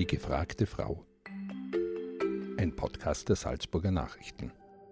Die gefragte Frau. Ein Podcast der Salzburger Nachrichten.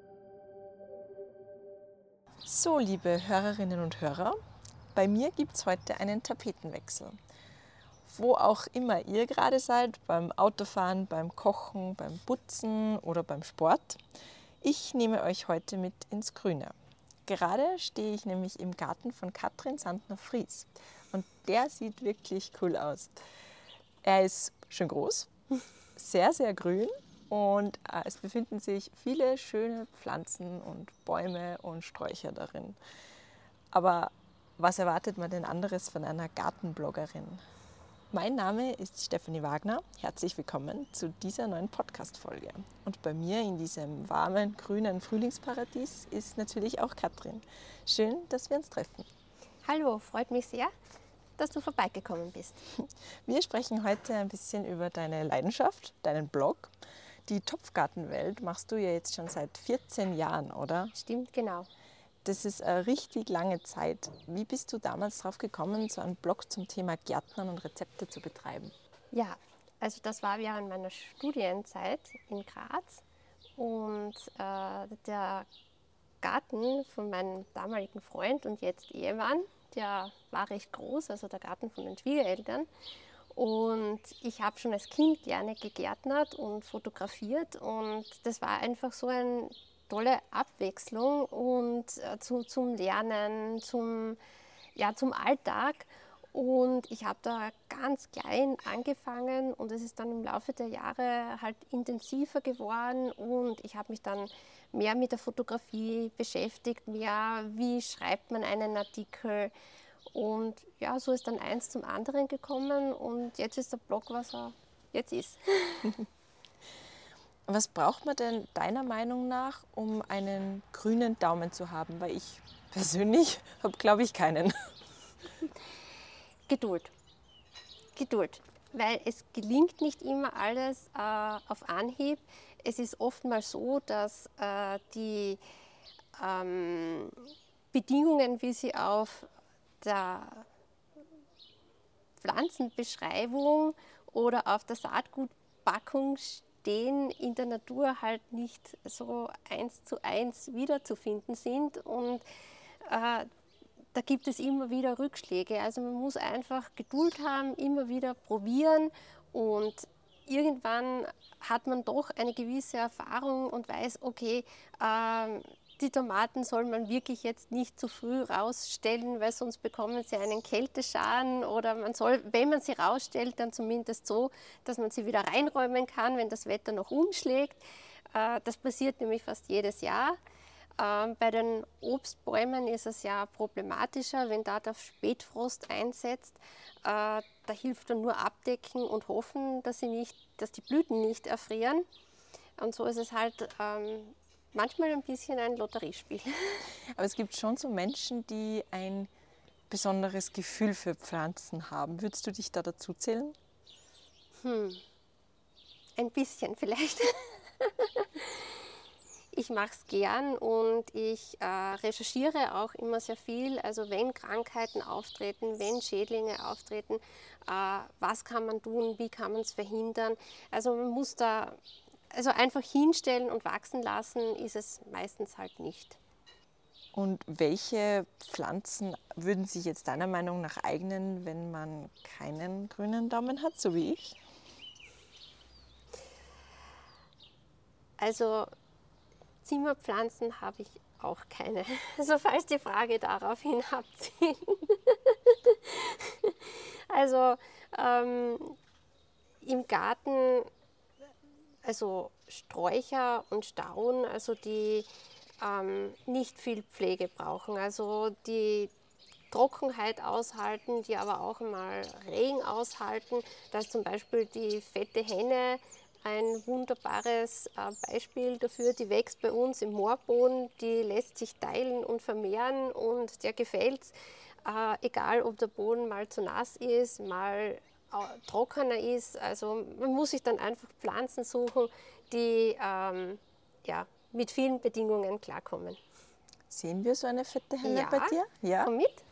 So, liebe Hörerinnen und Hörer, bei mir gibt es heute einen Tapetenwechsel. Wo auch immer ihr gerade seid, beim Autofahren, beim Kochen, beim Putzen oder beim Sport, ich nehme euch heute mit ins Grüne. Gerade stehe ich nämlich im Garten von Katrin Sandner-Fries und der sieht wirklich cool aus. Er ist schön groß, sehr, sehr grün und es befinden sich viele schöne Pflanzen und Bäume und Sträucher darin. Aber was erwartet man denn anderes von einer Gartenbloggerin? Mein Name ist Stefanie Wagner. Herzlich willkommen zu dieser neuen Podcast-Folge. Und bei mir in diesem warmen, grünen Frühlingsparadies ist natürlich auch Katrin. Schön, dass wir uns treffen. Hallo, freut mich sehr, dass du vorbeigekommen bist. Wir sprechen heute ein bisschen über deine Leidenschaft, deinen Blog. Die Topfgartenwelt machst du ja jetzt schon seit 14 Jahren, oder? Stimmt, genau. Das ist eine richtig lange Zeit. Wie bist du damals drauf gekommen, so einen Blog zum Thema Gärtnern und Rezepte zu betreiben? Ja, also das war während meiner Studienzeit in Graz und der Garten von meinem damaligen Freund und jetzt Ehemann, der war recht groß, also der Garten von den Schwiegereltern. Und ich habe schon als Kind gerne gegärtnert und fotografiert und das war einfach so eine tolle Abwechslung und zum Lernen, zum Alltag. Und ich habe da ganz klein angefangen und es ist dann im Laufe der Jahre halt intensiver geworden und ich habe mich dann mehr mit der Fotografie beschäftigt, mehr wie schreibt man einen Artikel und ja, so ist dann eins zum anderen gekommen und jetzt ist der Blog, was er jetzt ist. Was braucht man denn deiner Meinung nach, um einen grünen Daumen zu haben? Weil ich persönlich habe, glaube ich, keinen. Geduld, weil es gelingt nicht immer alles auf Anhieb. Es ist oftmals so, dass die Bedingungen, wie sie auf der Pflanzenbeschreibung oder auf der Saatgutpackung stehen, in der Natur halt nicht so 1:1 wiederzufinden sind und da gibt es immer wieder Rückschläge. Also man muss einfach Geduld haben, immer wieder probieren und irgendwann hat man doch eine gewisse Erfahrung und weiß, okay, die Tomaten soll man wirklich jetzt nicht zu früh rausstellen, weil sonst bekommen sie einen Kälteschaden oder man soll, wenn man sie rausstellt, dann zumindest so, dass man sie wieder reinräumen kann, wenn das Wetter noch umschlägt. Das passiert nämlich fast jedes Jahr. Bei den Obstbäumen ist es ja problematischer, wenn da der Spätfrost einsetzt. Da hilft dann nur abdecken und hoffen, dass die Blüten nicht erfrieren. Und so ist es halt manchmal ein bisschen ein Lotteriespiel. Aber es gibt schon so Menschen, die ein besonderes Gefühl für Pflanzen haben. Würdest du dich da dazu zählen? Ein bisschen vielleicht. Ich mache es gern und ich recherchiere auch immer sehr viel. Also wenn Krankheiten auftreten, wenn Schädlinge auftreten, was kann man tun, wie kann man es verhindern. Also man muss da einfach hinstellen und wachsen lassen, ist es meistens halt nicht. Und welche Pflanzen würden sich jetzt deiner Meinung nach eignen, wenn man keinen grünen Daumen hat, so wie ich? Also Zimmerpflanzen habe ich auch keine. Also falls die Frage daraufhin abzielt. Also im Garten, also Sträucher und Stauden, also die nicht viel Pflege brauchen. Also die Trockenheit aushalten, die aber auch mal Regen aushalten. Da ist zum Beispiel die fette Henne ein wunderbares Beispiel dafür. Die wächst bei uns im Moorboden, die lässt sich teilen und vermehren und der gefällt es. Egal, ob der Boden mal zu nass ist, mal trockener ist. Also man muss sich dann einfach Pflanzen suchen, die mit vielen Bedingungen klarkommen. Sehen wir so eine fette Henne Ja, bei dir? Ja, komm mit.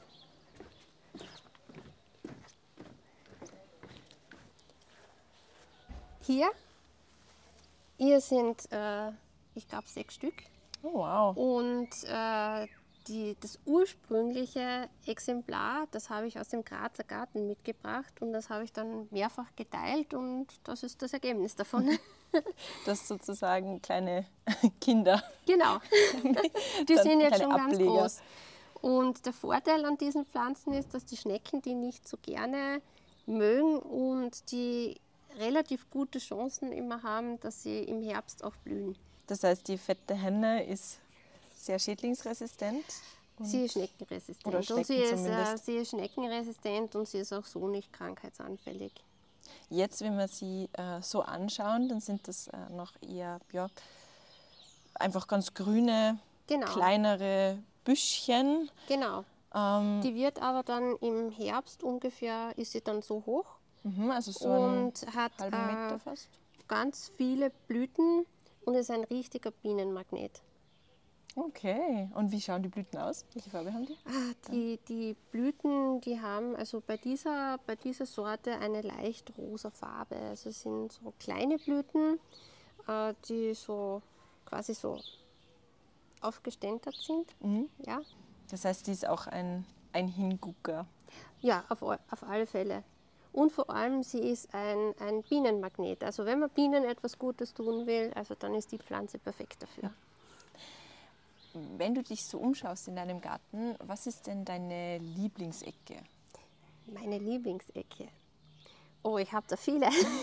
Hier sind, ich glaube, 6 Stück. Oh, wow. Und das ursprüngliche Exemplar, das habe ich aus dem Grazer Garten mitgebracht und das habe ich dann mehrfach geteilt und das ist das Ergebnis davon. Das sozusagen kleine Kinder. Genau, die Dann sind jetzt kleine schon ganz Ableger. groß. Und der Vorteil an diesen Pflanzen ist, dass die Schnecken die nicht so gerne mögen und die relativ gute Chancen immer haben, dass sie im Herbst auch blühen. Das heißt, die fette Henne ist sehr schädlingsresistent. Sie ist schneckenresistent. Oder Und Schnecken zumindest. sie ist schneckenresistent und sie ist auch so nicht krankheitsanfällig. Jetzt, wenn wir sie so anschauen, dann sind das noch eher einfach ganz grüne, Genau. kleinere Büschchen. Genau. Die wird aber dann im Herbst ungefähr, ist sie dann so hoch Also so einen und hat halben Meter fast. ganz viele Blüten und ist ein richtiger Bienenmagnet. Okay. Und wie schauen die Blüten aus? Welche Farbe haben die? Die Blüten, die haben also bei dieser Sorte eine leicht rosa Farbe. Also es sind so kleine Blüten, die so quasi so aufgeständert sind. Ja, Das heißt, die ist auch ein Hingucker. ja auf alle Fälle. Und vor allem, sie ist ein Bienenmagnet. Also wenn man Bienen etwas Gutes tun will, also dann ist die Pflanze perfekt dafür. Wenn du dich so umschaust in deinem Garten, was ist denn deine Lieblingsecke? Meine Lieblingsecke. Oh, ich habe da viele.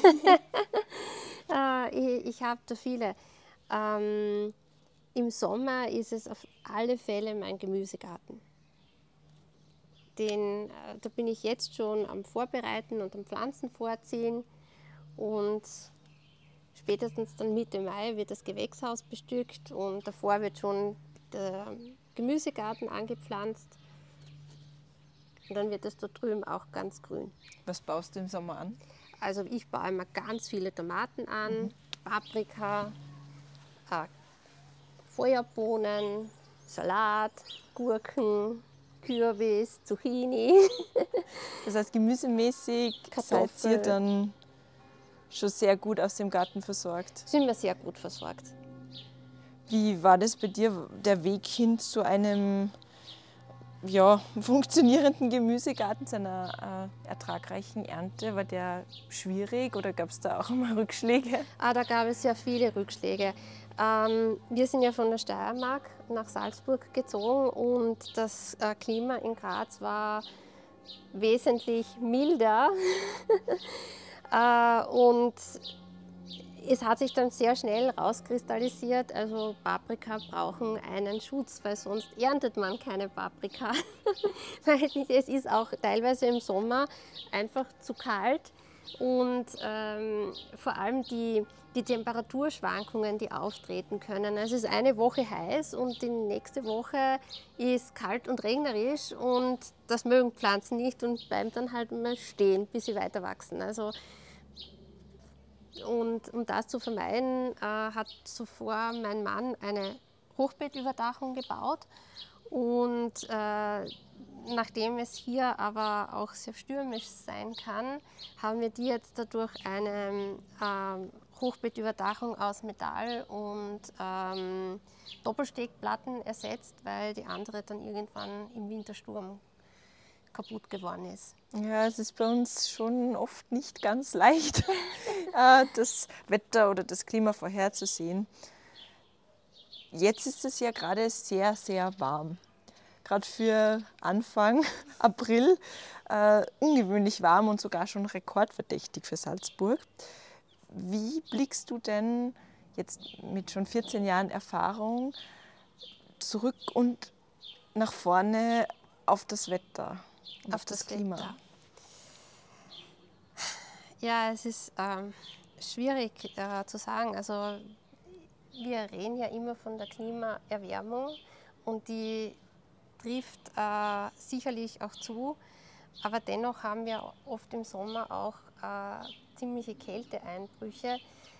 Ich habe da viele. Im Sommer ist es auf alle Fälle mein Gemüsegarten. Da bin ich jetzt schon am Vorbereiten und am Pflanzen vorziehen. Und spätestens dann Mitte Mai wird das Gewächshaus bestückt und davor wird schon der Gemüsegarten angepflanzt. Und dann wird es da drüben auch ganz grün. Was baust du im Sommer an? Also ich baue immer ganz viele Tomaten an, Paprika, Feuerbohnen, Salat, Gurken, Kürbis, Zucchini. Das heißt, gemüsemäßig Kartoffel. seid ihr dann schon sehr gut aus dem Garten versorgt. Sind wir sehr gut versorgt. Wie war das bei dir, der Weg hin zu einem funktionierenden Gemüsegarten, zu einer ertragreichen Ernte? War der schwierig oder gab es da auch einmal Rückschläge? Da gab es sehr viele Rückschläge. Wir sind ja von der Steiermark nach Salzburg gezogen und das Klima in Graz war wesentlich milder. Und es hat sich dann sehr schnell rauskristallisiert, also Paprika brauchen einen Schutz, weil sonst erntet man keine Paprika. Weil es ist auch teilweise im Sommer einfach zu kalt und vor allem die Temperaturschwankungen, die auftreten können. Also es ist eine Woche heiß und die nächste Woche ist kalt und regnerisch und das mögen Pflanzen nicht und bleiben dann halt mal stehen, bis sie weiter wachsen. Also und um das zu vermeiden, hat zuvor mein Mann eine Hochbeetüberdachung gebaut. Und nachdem es hier aber auch sehr stürmisch sein kann, haben wir die jetzt dadurch eine Hochbeetüberdachung aus Metall und Doppelstegplatten ersetzt, weil die andere dann irgendwann im Wintersturm kaputt geworden ist. Ja, es ist bei uns schon oft nicht ganz leicht, das Wetter oder das Klima vorherzusehen. Jetzt ist es ja gerade sehr, sehr warm. Gerade für Anfang April ungewöhnlich warm und sogar schon rekordverdächtig für Salzburg. Wie blickst du denn jetzt mit schon 14 Jahren Erfahrung zurück und nach vorne auf das Wetter? Auf das Klima. Wetter. Ja, es ist schwierig zu sagen. Also wir reden ja immer von der Klimaerwärmung und die trifft sicherlich auch zu, aber dennoch haben wir oft im Sommer auch ziemliche Kälteeinbrüche,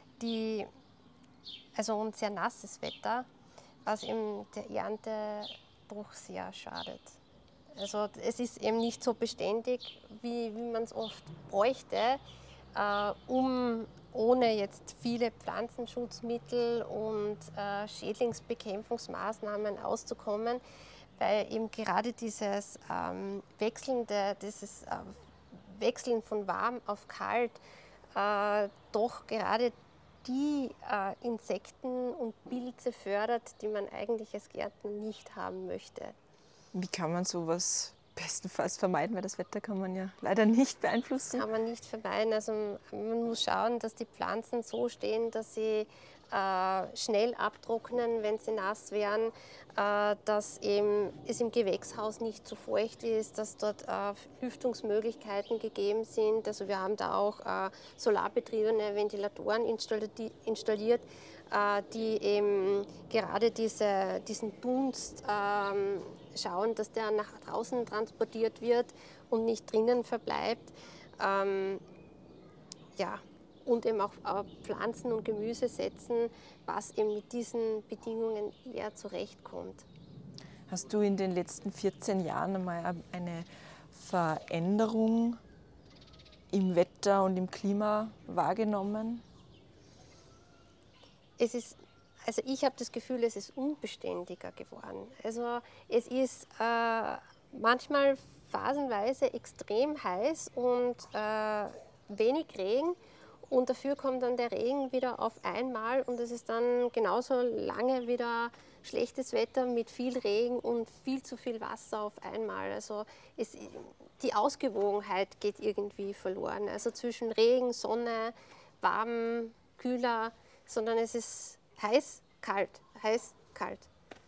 und sehr nasses Wetter, was eben der Ernte doch sehr schadet. Also es ist eben nicht so beständig, wie man es oft bräuchte, um ohne jetzt viele Pflanzenschutzmittel und Schädlingsbekämpfungsmaßnahmen auszukommen, weil eben gerade dieses Wechseln von warm auf kalt doch gerade die Insekten und Pilze fördert, die man eigentlich als Gärtner nicht haben möchte. Wie kann man sowas bestenfalls vermeiden, weil das Wetter kann man ja leider nicht beeinflussen? Kann man nicht vermeiden. Also man muss schauen, dass die Pflanzen so stehen, dass sie schnell abtrocknen, wenn sie nass werden, dass eben es im Gewächshaus nicht zu feucht ist, dass dort Lüftungsmöglichkeiten gegeben sind. Also wir haben da auch solarbetriebene Ventilatoren installiert, die eben gerade diesen Dunst schauen, dass der nach draußen transportiert wird und nicht drinnen verbleibt. Und eben auch Pflanzen und Gemüse setzen, was eben mit diesen Bedingungen eher zurechtkommt. Hast du in den letzten 14 Jahren einmal eine Veränderung im Wetter und im Klima wahrgenommen? Ich habe das Gefühl, es ist unbeständiger geworden. Also es ist manchmal phasenweise extrem heiß und wenig Regen. Und dafür kommt dann der Regen wieder auf einmal und es ist dann genauso lange wieder schlechtes Wetter mit viel Regen und viel zu viel Wasser auf einmal. Also die Ausgewogenheit geht irgendwie verloren. Also zwischen Regen, Sonne, warm, kühler, sondern es ist heiß, kalt, heiß, kalt.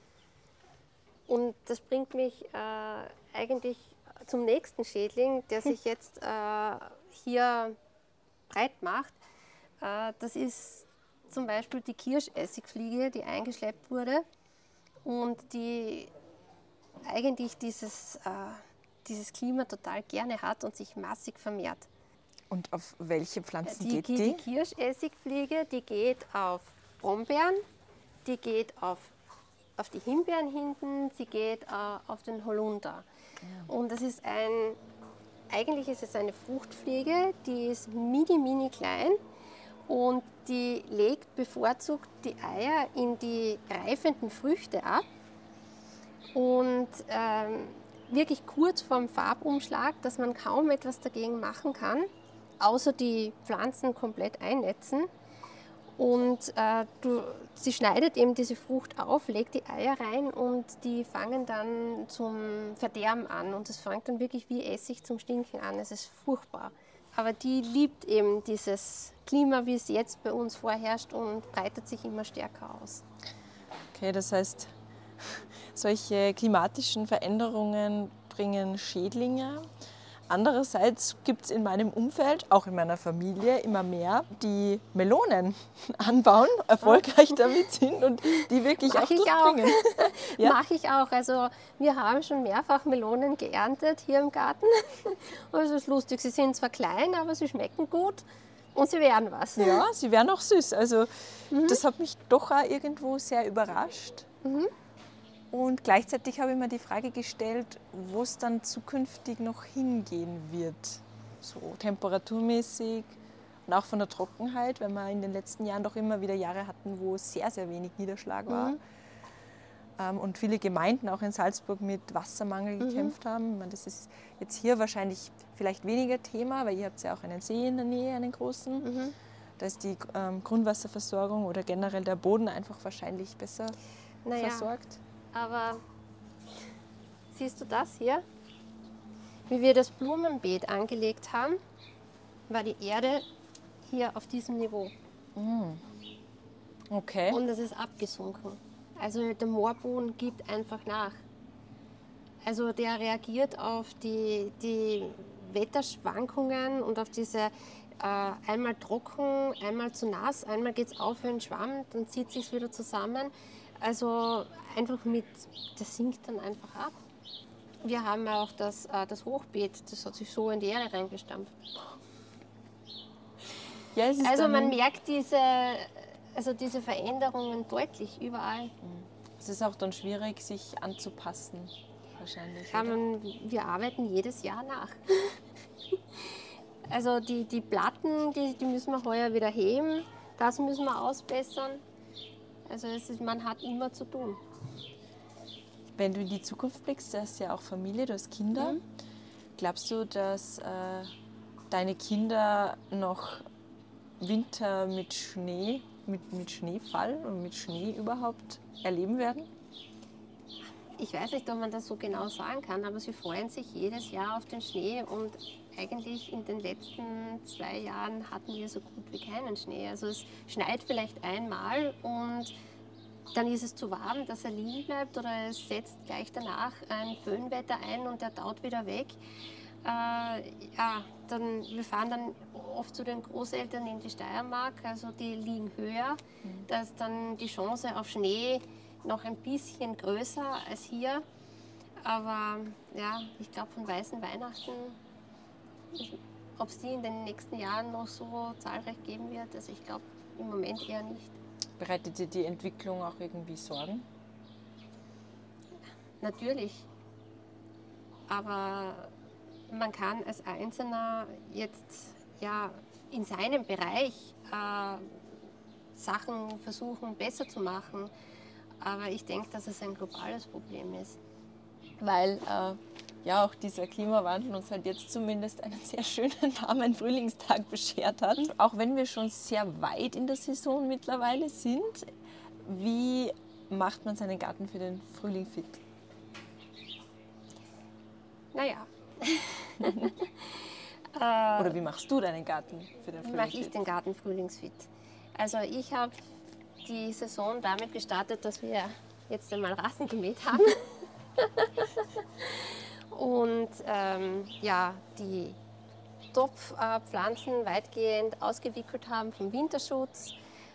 Und das bringt mich eigentlich zum nächsten Schädling, der sich jetzt hier breit macht. Das ist zum Beispiel die Kirschessigfliege, die eingeschleppt wurde und die eigentlich dieses Klima total gerne hat und sich massig vermehrt. Und auf welche Pflanzen geht Die die? Kirschessigfliege, die geht auf Brombeeren, die geht auf die Himbeeren hinten, sie geht auf den Holunder. Ja. Und das ist eigentlich ist es eine Fruchtfliege, die ist mini klein und die legt bevorzugt die Eier in die reifenden Früchte ab und wirklich kurz vorm Farbumschlag, dass man kaum etwas dagegen machen kann, außer die Pflanzen komplett einnetzen. Und sie schneidet eben diese Frucht auf, legt die Eier rein und die fangen dann zum Verderben an. Und es fängt dann wirklich wie Essig zum Stinken an. Es ist furchtbar. Aber die liebt eben dieses Klima, wie es jetzt bei uns vorherrscht und breitet sich immer stärker aus. Okay, das heißt, solche klimatischen Veränderungen bringen Schädlinge. Andererseits gibt es in meinem Umfeld, auch in meiner Familie, immer mehr, die Melonen anbauen, erfolgreich damit sind und die wirklich auch bringen. Ja? Mache ich auch. Also wir haben schon mehrfach Melonen geerntet hier im Garten. Und es ist lustig, sie sind zwar klein, aber sie schmecken gut und sie werden was. Ja, sie werden auch süß. Also das hat mich doch auch irgendwo sehr überrascht. Und gleichzeitig habe ich mir die Frage gestellt, wo es dann zukünftig noch hingehen wird. So temperaturmäßig und auch von der Trockenheit, weil wir in den letzten Jahren doch immer wieder Jahre hatten, wo sehr wenig Niederschlag war. Und viele Gemeinden auch in Salzburg mit Wassermangel gekämpft haben. Ich meine, das ist jetzt hier wahrscheinlich vielleicht weniger Thema, weil ihr habt ja auch einen See in der Nähe, einen großen. Da ist die Grundwasserversorgung oder generell der Boden einfach wahrscheinlich besser versorgt. Aber siehst du das hier? Wie wir das Blumenbeet angelegt haben, war die Erde hier auf diesem Niveau. Okay. Und es ist abgesunken. Also der Moorboden gibt einfach nach. Also der reagiert auf die Wetterschwankungen und auf diese einmal trocken, einmal zu nass, einmal geht es auf wie ein Schwamm, dann zieht es sich wieder zusammen. Also einfach das sinkt dann einfach ab. Wir haben auch das Hochbeet, das hat sich so in die Erde reingestampft. Ja, also man merkt diese Veränderungen deutlich überall. Es ist auch dann schwierig, sich anzupassen, wahrscheinlich. Wir arbeiten jedes Jahr nach. Also die Platten, die müssen wir heuer wieder heben. Das müssen wir ausbessern. Also man hat immer zu tun. Wenn du in die Zukunft blickst, du hast ja auch Familie, du hast Kinder. Glaubst du, dass deine Kinder noch Winter mit Schnee, mit Schneefall und mit Schnee überhaupt erleben werden? Ich weiß nicht, ob man das so genau sagen kann, aber sie freuen sich jedes Jahr auf den Schnee und eigentlich in den letzten 2 Jahren hatten wir so gut wie keinen Schnee. Also es schneit vielleicht einmal und dann ist es zu warm, dass er liegen bleibt oder es setzt gleich danach ein Föhnwetter ein und er taut wieder weg. Wir fahren dann oft zu den Großeltern in die Steiermark, also die liegen höher. Da ist dann die Chance auf Schnee noch ein bisschen größer als hier. Aber ja, ich glaube von weißen Weihnachten, ob es die in den nächsten Jahren noch so zahlreich geben wird, also ich glaube im Moment eher nicht. Bereitet dir die Entwicklung auch irgendwie Sorgen? Natürlich. Aber man kann als Einzelner jetzt ja in seinem Bereich Sachen versuchen besser zu machen. Aber ich denke, dass es ein globales Problem ist. Weil ja auch dieser Klimawandel uns halt jetzt zumindest einen sehr schönen warmen Frühlingstag beschert hat. Auch wenn wir schon sehr weit in der Saison mittlerweile sind, wie macht man seinen Garten für den Frühling fit? Naja. Oder wie machst du deinen Garten für den Wie Frühling mache ich fit? den Garten frühlingsfit? Also ich habe die Saison damit gestartet, dass wir jetzt einmal Rasen gemäht haben. Und die Topfpflanzen weitgehend ausgewickelt haben vom Winterschutz.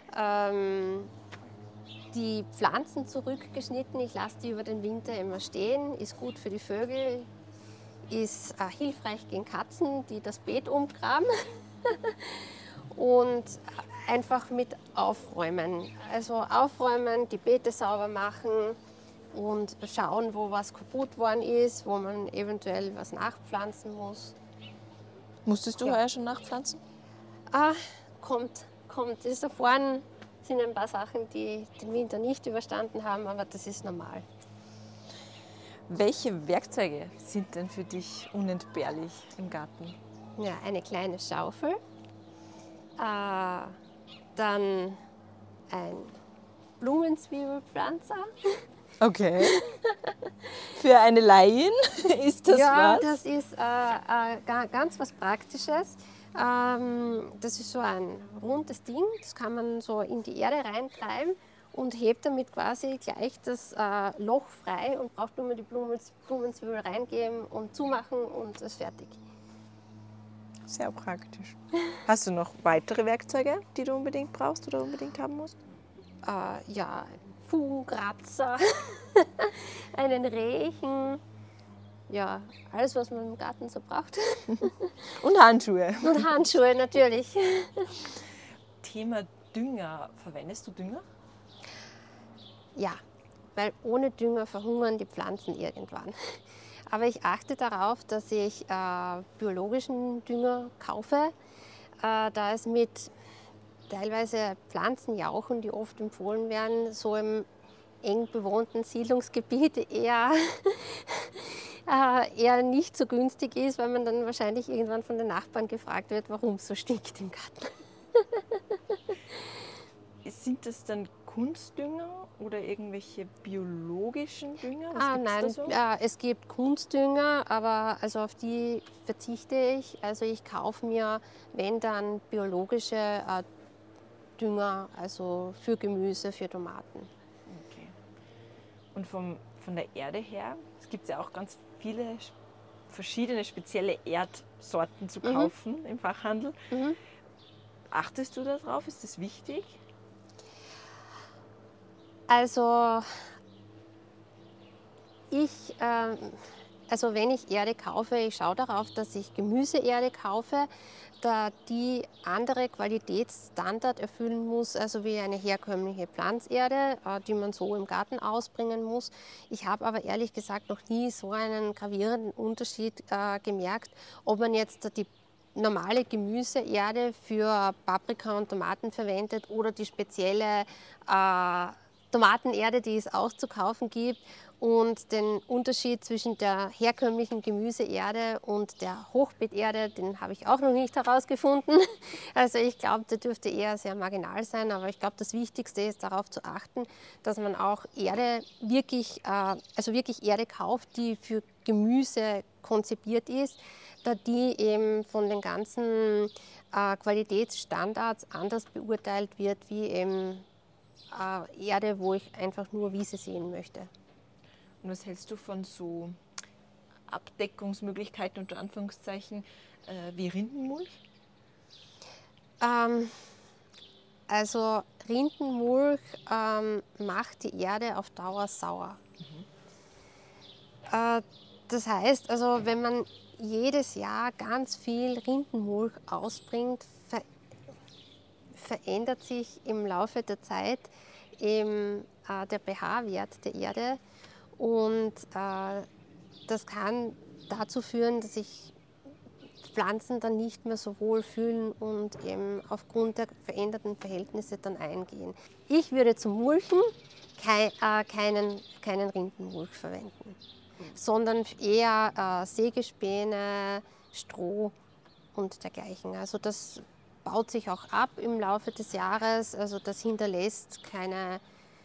Die Pflanzen zurückgeschnitten, ich lasse die über den Winter immer stehen, ist gut für die Vögel, ist hilfreich gegen Katzen, die das Beet umgraben. Und einfach mit aufräumen. Also aufräumen, die Beete sauber machen und schauen, wo was kaputt worden ist, wo man eventuell was nachpflanzen muss. Musstest du heuer schon nachpflanzen? Kommt. Das da vorne sind ein paar Sachen, die den Winter nicht überstanden haben, aber das ist normal. Welche Werkzeuge sind denn für dich unentbehrlich im Garten? Ja, eine kleine Schaufel, dann ein Blumenzwiebelpflanzer. Okay. Für eine Laien ist das Ja, was? das ist ganz was Praktisches. Das ist so ein rundes Ding, das kann man so in die Erde reintreiben und hebt damit quasi gleich das Loch frei und braucht nur mal die Blumenzwiebel reingeben und zumachen und ist fertig. Sehr praktisch. Hast du noch weitere Werkzeuge, die du unbedingt brauchst oder unbedingt haben musst? Ja, Fugenkratzer, einen Rechen, ja, alles, was man im Garten so braucht. Und Handschuhe. Und Handschuhe natürlich. Thema Dünger. Verwendest du Dünger? Ja, weil ohne Dünger verhungern die Pflanzen irgendwann. Aber ich achte darauf, dass ich biologischen Dünger kaufe, da es mit teilweise Pflanzenjauchen, die oft empfohlen werden, so im eng bewohnten Siedlungsgebiet eher nicht so günstig ist, weil man dann wahrscheinlich irgendwann von den Nachbarn gefragt wird, warum es so stinkt im Garten. Sind das dann Kunstdünger oder irgendwelche biologischen Dünger? Nein, so? Es gibt Kunstdünger, aber also auf die verzichte ich. Also ich kaufe mir, wenn dann, biologische Dünger, also für Gemüse, für Tomaten. Okay. Und von der Erde her, es gibt ja auch ganz viele verschiedene spezielle Erdsorten zu kaufen im Fachhandel. Achtest du darauf? Ist das wichtig? Also wenn ich Erde kaufe, ich schaue darauf, dass ich Gemüseerde kaufe, da die andere Qualitätsstandard erfüllen muss, also wie eine herkömmliche Pflanzerde, die man so im Garten ausbringen muss. Ich habe aber ehrlich gesagt noch nie so einen gravierenden Unterschied gemerkt, ob man jetzt die normale Gemüseerde für Paprika und Tomaten verwendet oder die spezielle Tomatenerde, die es auch zu kaufen gibt. Und den Unterschied zwischen der herkömmlichen Gemüseerde und der Hochbeeterde, den habe ich auch noch nicht herausgefunden. Also ich glaube, der dürfte eher sehr marginal sein, aber ich glaube, das Wichtigste ist darauf zu achten, dass man auch Erde wirklich Erde kauft, die für Gemüse konzipiert ist, da die eben von den ganzen Qualitätsstandards anders beurteilt wird, wie eben Erde, wo ich einfach nur Wiese sehen möchte. Und was hältst du von so Abdeckungsmöglichkeiten unter Anführungszeichen wie Rindenmulch? Also Rindenmulch macht die Erde auf Dauer sauer. Das heißt, also wenn man jedes Jahr ganz viel Rindenmulch ausbringt, verändert sich im Laufe der Zeit eben der pH-Wert der Erde. Und das kann dazu führen, dass sich Pflanzen dann nicht mehr so wohl fühlen und eben aufgrund der veränderten Verhältnisse dann eingehen. Ich würde zum Mulchen keinen Rindenmulch verwenden, sondern eher Sägespäne, Stroh und dergleichen. Also das baut sich auch ab im Laufe des Jahres, also das hinterlässt keine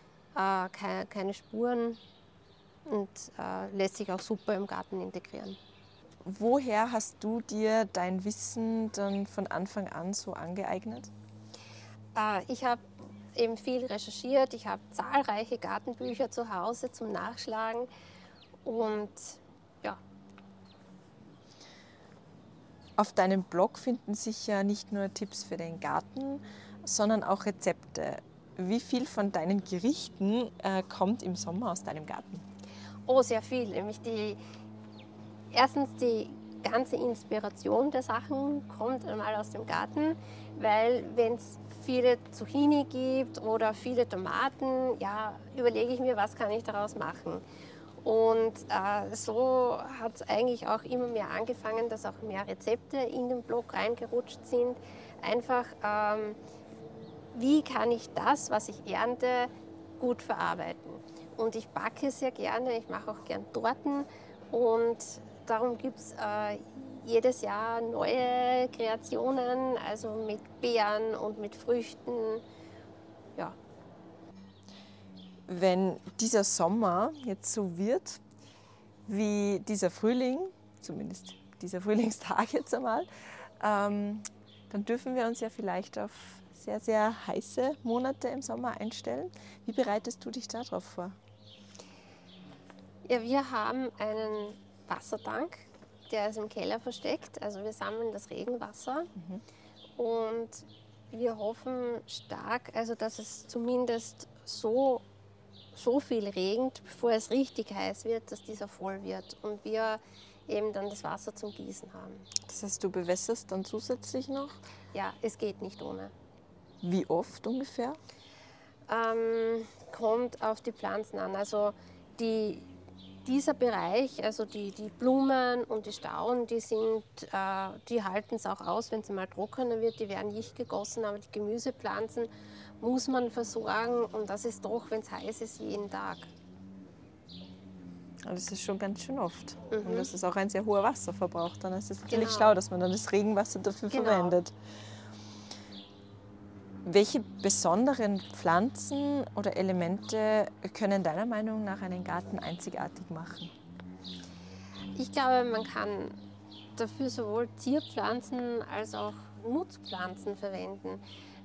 Spuren und lässt sich auch super im Garten integrieren. Woher hast du dir dein Wissen dann von Anfang an so angeeignet? Ich habe eben viel recherchiert, ich habe zahlreiche Gartenbücher zu Hause zum Nachschlagen und ja. Auf deinem Blog finden sich ja nicht nur Tipps für den Garten, sondern auch Rezepte. Wie viel von deinen Gerichten kommt im Sommer aus deinem Garten? Oh, sehr viel. Nämlich erstens die ganze Inspiration der Sachen kommt einmal aus dem Garten, weil wenn es viele Zucchini gibt oder viele Tomaten, ja, überlege ich mir, was kann ich daraus machen. Und so hat es eigentlich auch immer mehr angefangen, dass auch mehr Rezepte in den Blog reingerutscht sind. Einfach, wie kann ich das, was ich ernte, gut verarbeiten. Und ich backe sehr gerne, ich mache auch gern Torten und darum gibt es jedes Jahr neue Kreationen, also mit Beeren und mit Früchten. Ja. Wenn dieser Sommer jetzt so wird wie dieser Frühling, zumindest dieser Frühlingstag jetzt einmal, dann dürfen wir uns ja vielleicht auf sehr, sehr heiße Monate im Sommer einstellen. Wie bereitest du dich darauf vor? Ja, wir haben einen Wassertank, der ist im Keller versteckt. Also wir sammeln das Regenwasser und wir hoffen stark, also dass es zumindest so viel regnet, bevor es richtig heiß wird, dass dieser voll wird und wir eben dann das Wasser zum Gießen haben. Das heißt, du bewässerst dann zusätzlich noch? Ja, es geht nicht ohne. Wie oft ungefähr? Kommt auf die Pflanzen an. Also dieser Bereich, also die Blumen und die Stauden, die halten es auch aus, wenn es mal trockener wird, die werden nicht gegossen, aber die Gemüsepflanzen muss man versorgen und das ist doch, wenn es heiß ist, jeden Tag. Das ist schon ganz schön oft. Und das ist auch ein sehr hoher Wasserverbrauch. Dann ist es natürlich Genau. schlau, dass man dann das Regenwasser dafür verwendet. Welche besonderen Pflanzen oder Elemente können deiner Meinung nach einen Garten einzigartig machen? Ich glaube, man kann dafür sowohl Zierpflanzen als auch Nutzpflanzen verwenden.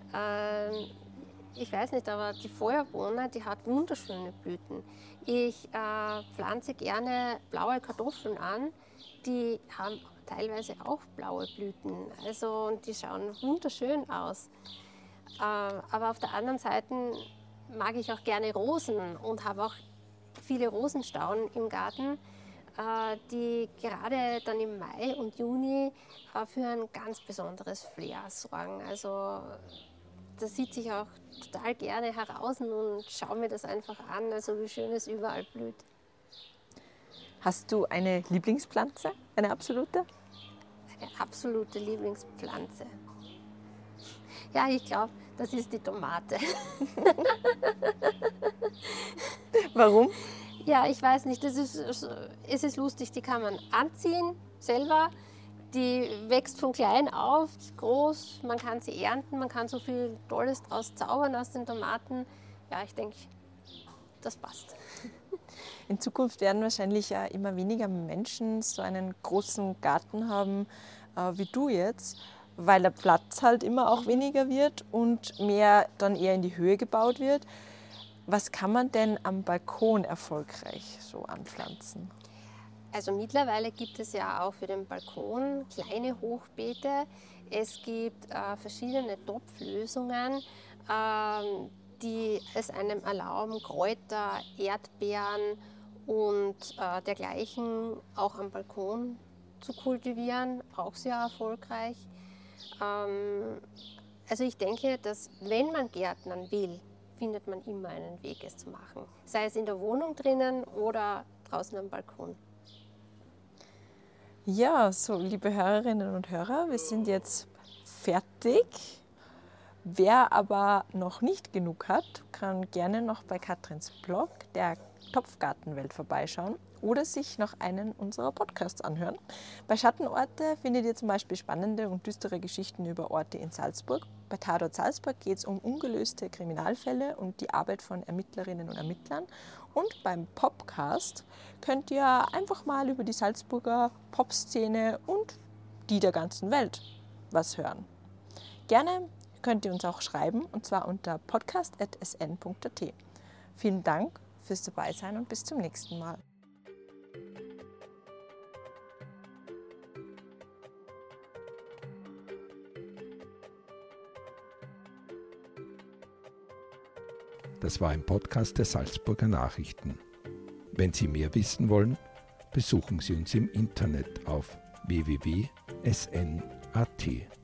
Ich weiß nicht, aber die Feuerbohne, die hat wunderschöne Blüten. Ich pflanze gerne blaue Kartoffeln an, die haben teilweise auch blaue Blüten. Also, und die schauen wunderschön aus. Aber auf der anderen Seite mag ich auch gerne Rosen und habe auch viele Rosenstauden im Garten, die gerade dann im Mai und Juni für ein ganz besonderes Flair sorgen. Also da sitze ich auch total gerne heraus und schaue mir das einfach an, also wie schön es überall blüht. Hast du eine Lieblingspflanze, eine absolute? meine absolute Lieblingspflanze. Ja, ich glaube, das ist die Tomate. Warum? Ja, ich weiß nicht, es ist lustig, die kann man anziehen selber. Die wächst von klein auf, groß, man kann sie ernten, man kann so viel Tolles draus zaubern aus den Tomaten. Ja, ich denke, das passt. In Zukunft werden wahrscheinlich ja immer weniger Menschen so einen großen Garten haben wie du jetzt, weil der Platz halt immer auch weniger wird und mehr dann eher in die Höhe gebaut wird. Was kann man denn am Balkon erfolgreich so anpflanzen? Also mittlerweile gibt es ja auch für den Balkon kleine Hochbeete. Es gibt verschiedene Topflösungen, die es einem erlauben, Kräuter, Erdbeeren und dergleichen auch am Balkon zu kultivieren, auch sehr erfolgreich. Also ich denke, dass wenn man gärtnern will, findet man immer einen Weg, es zu machen. Sei es in der Wohnung drinnen oder draußen am Balkon. Ja, so liebe Hörerinnen und Hörer, wir sind jetzt fertig. Wer aber noch nicht genug hat, kann gerne noch bei Katrins Blog, der Topfgartenwelt, vorbeischauen oder sich noch einen unserer Podcasts anhören. Bei Schattenorte findet ihr zum Beispiel spannende und düstere Geschichten über Orte in Salzburg. Bei Tatort Salzburg geht es um ungelöste Kriminalfälle und die Arbeit von Ermittlerinnen und Ermittlern. Und beim Popcast könnt ihr einfach mal über die Salzburger Popszene und die der ganzen Welt was hören. Gerne könnt ihr uns auch schreiben, und zwar unter podcast@sn.at. Vielen Dank fürs Dabeisein und bis zum nächsten Mal. Das war ein Podcast der Salzburger Nachrichten. Wenn Sie mehr wissen wollen, besuchen Sie uns im Internet auf www.sn.at.